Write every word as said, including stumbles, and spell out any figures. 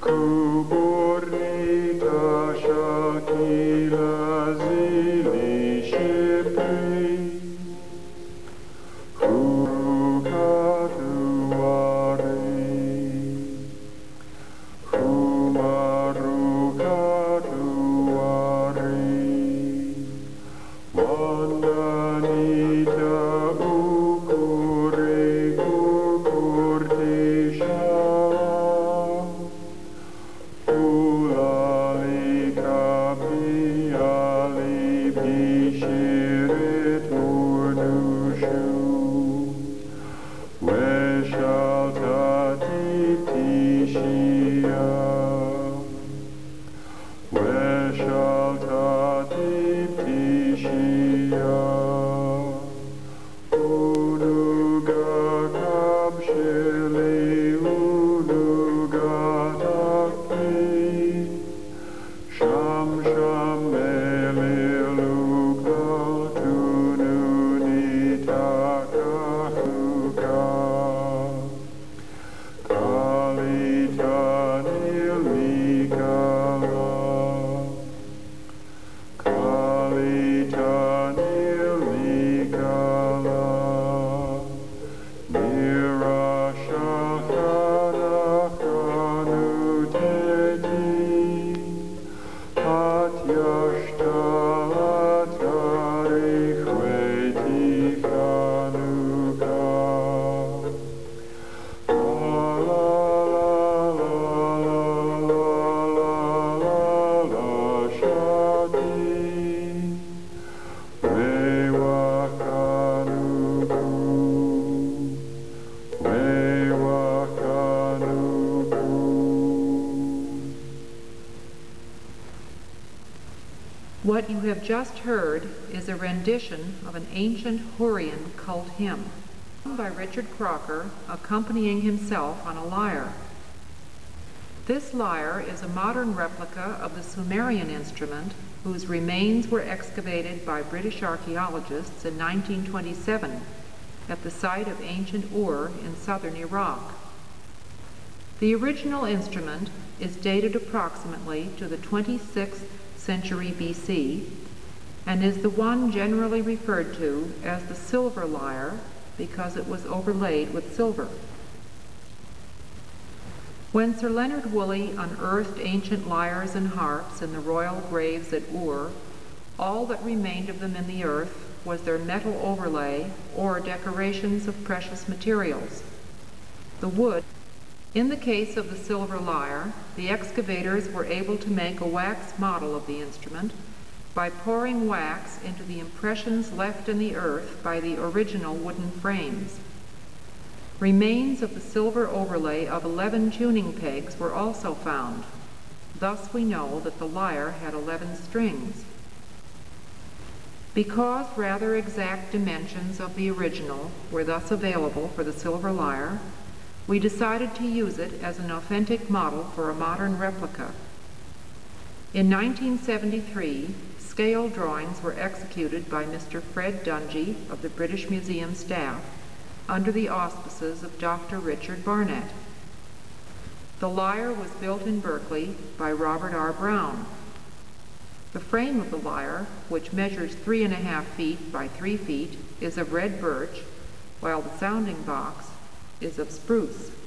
Kubornita Shakila Zili Shipri Hukatuari Humarukatuari Mandanita Ukure Kukurtisha Shirit Murnushu Veshaltati Tishia Veshaltati Tishia Unuga Kapshili Unuga Takti Sham Sham Melilu What you have just heard is a rendition of an ancient Hurrian cult hymn, sung by Richard Crocker, accompanying himself on a lyre. This lyre is a modern replica of the Sumerian instrument, whose remains were excavated by British archaeologists in nineteen twenty-seven at the site of ancient Ur in southern Iraq. The original instrument is dated approximately to the twenty-sixth century B C and is the one generally referred to as the silver lyre because it was overlaid with silver. When Sir Leonard Woolley unearthed ancient lyres and harps in the royal graves at Ur, all that remained of them in the earth was their metal overlay or decorations of precious materials. The wood. In the case of the silver lyre, the excavators were able to make a wax model of the instrument by pouring wax into the impressions left in the earth by the original wooden frames. Remains of the silver overlay of eleven tuning pegs were also found. Thus we know that the lyre had eleven strings. Because rather exact dimensions of the original were thus available for the silver lyre, we decided to use it as an authentic model for a modern replica. In nineteen seventy-three, scale drawings were executed by Mister Fred Dungy of the British Museum staff under the auspices of Doctor Richard Barnett. The lyre was built in Berkeley by Robert R. Brown. The frame of the lyre, which measures three and a half feet by three feet, is of red birch, while the sounding box is of spruce.